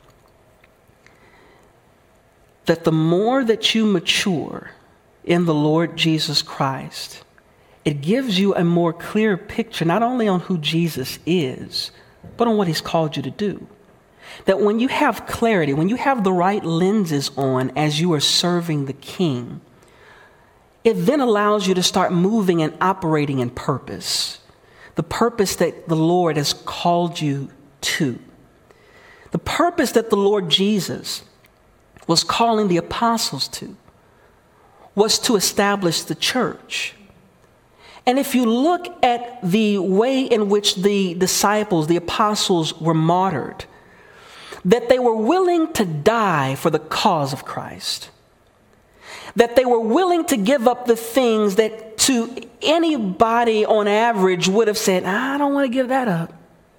That the more that you mature in the Lord Jesus Christ, it gives you a more clear picture, not only on who Jesus is, but on what he's called you to do. That when you have clarity, when you have the right lenses on as you are serving the King, it then allows you to start moving and operating in purpose. The purpose that the Lord has called you to. The purpose that the Lord Jesus was calling the apostles to was to establish the church. And if you look at the way in which the disciples, the apostles, were martyred, that they were willing to die for the cause of Christ. That they were willing to give up the things that to anybody on average would have said, I don't want to give that up.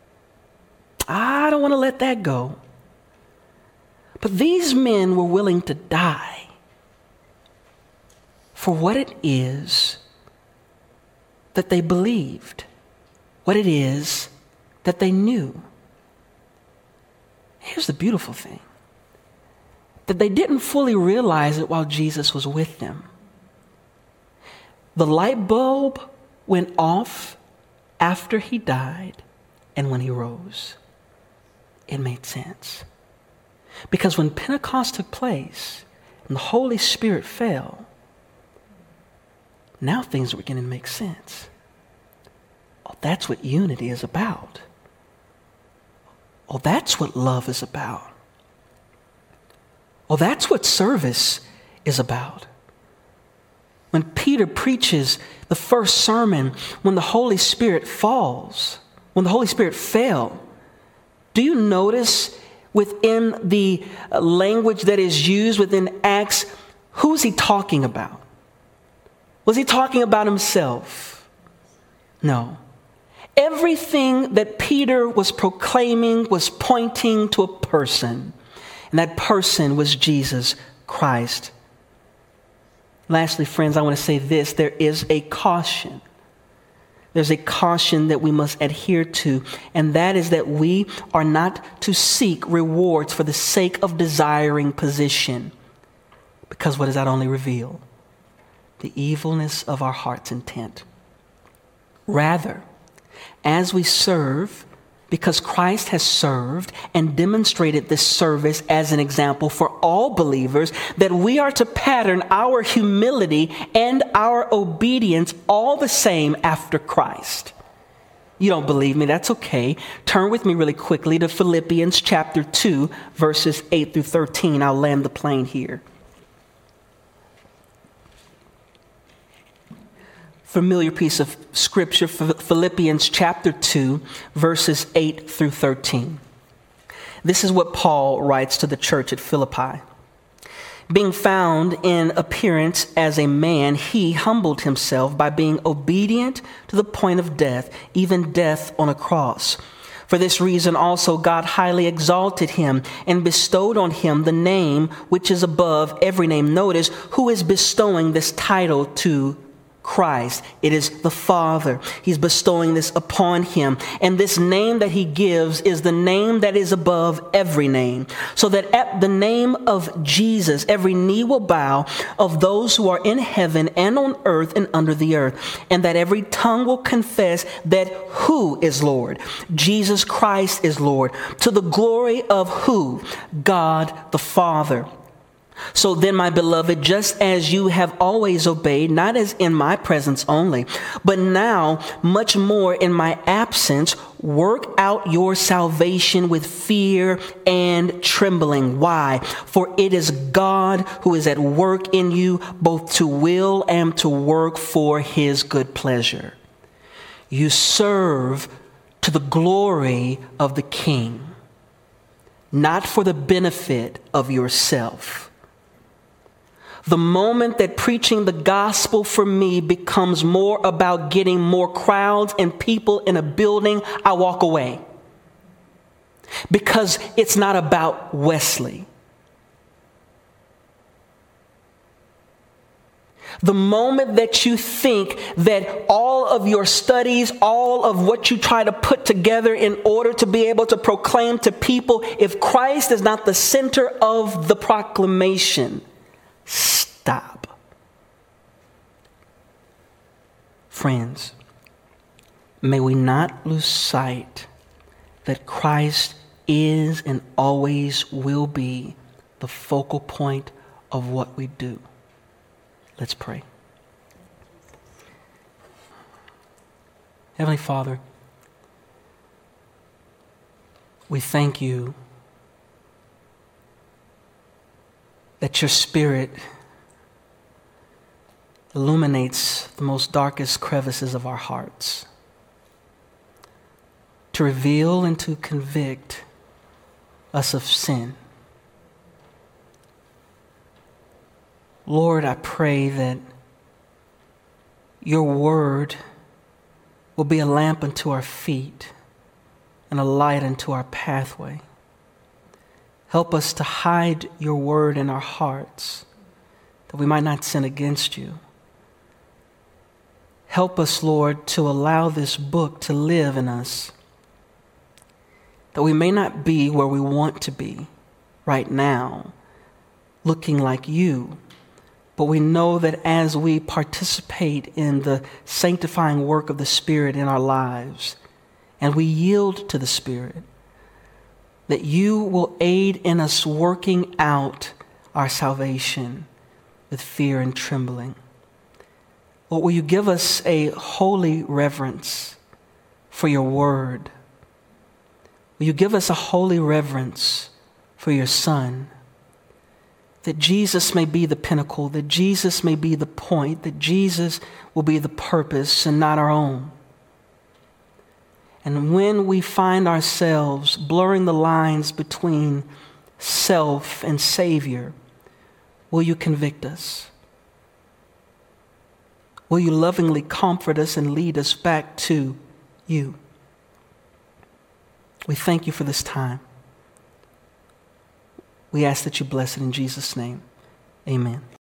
I don't want to let that go. But these men were willing to die for what it is that they believed, what it is that they knew. Here's the beautiful thing, that they didn't fully realize it while Jesus was with them. The light bulb went off after he died and when he rose. It made sense. Because when Pentecost took place and the Holy Spirit fell, now things were beginning to make sense. Oh, that's what unity is about. Oh, that's what love is about. Oh, that's what service is about. When Peter preaches the first sermon, when the Holy Spirit falls, when the Holy Spirit fell, do you notice within the language that is used within Acts, who's he talking about? Was he talking about himself? No. Everything that Peter was proclaiming was pointing to a person, and that person was Jesus Christ. Lastly, friends, I want to say this. There is a caution there's a caution that we must adhere to, and that is that we are not to seek rewards for the sake of desiring position. Because what does that only reveal? The evilness of our heart's intent. Rather, as we serve, because Christ has served and demonstrated this service as an example for all believers, that we are to pattern our humility and our obedience all the same after Christ. You don't believe me? That's okay. Turn with me really quickly to Philippians chapter 2, verses 8 through 13. I'll land the plane here. Familiar piece of scripture, Philippians chapter 2, verses 8 through 13. This is what Paul writes to the church at Philippi. Being found in appearance as a man, he humbled himself by being obedient to the point of death, even death on a cross. For this reason also God highly exalted him and bestowed on him the name which is above every name. Notice who is bestowing this title to Christ. It is the Father. He's bestowing this upon him. And this name that he gives is the name that is above every name. So that at the name of Jesus, every knee will bow of those who are in heaven and on earth and under the earth. And that every tongue will confess that who is Lord? Jesus Christ is Lord. To the glory of who? God the Father. So then, my beloved, just as you have always obeyed, not as in my presence only, but now much more in my absence, work out your salvation with fear and trembling. Why? For it is God who is at work in you, both to will and to work for his good pleasure. You serve to the glory of the King, not for the benefit of yourself. The moment that preaching the gospel for me becomes more about getting more crowds and people in a building, I walk away. Because it's not about Wesley. The moment that you think that all of your studies, all of what you try to put together in order to be able to proclaim to people, if Christ is not the center of the proclamation, stop. Friends, may we not lose sight that Christ is and always will be the focal point of what we do. Let's pray. Heavenly Father, we thank you that your Spirit illuminates the most darkest crevices of our hearts to reveal and to convict us of sin. Lord, I pray that your word will be a lamp unto our feet and a light unto our pathway. Help us to hide your word in our hearts, that we might not sin against you. Help us, Lord, to allow this book to live in us, that we may not be where we want to be right now, looking like you, but we know that as we participate in the sanctifying work of the Spirit in our lives, and we yield to the Spirit, that you will aid in us working out our salvation with fear and trembling. Lord, will you give us a holy reverence for your word? Will you give us a holy reverence for your Son? That Jesus may be the pinnacle, that Jesus may be the point, that Jesus will be the purpose and not our own. And when we find ourselves blurring the lines between self and Savior, will you convict us? Will you lovingly comfort us and lead us back to you? We thank you for this time. We ask that you bless it in Jesus' name. Amen.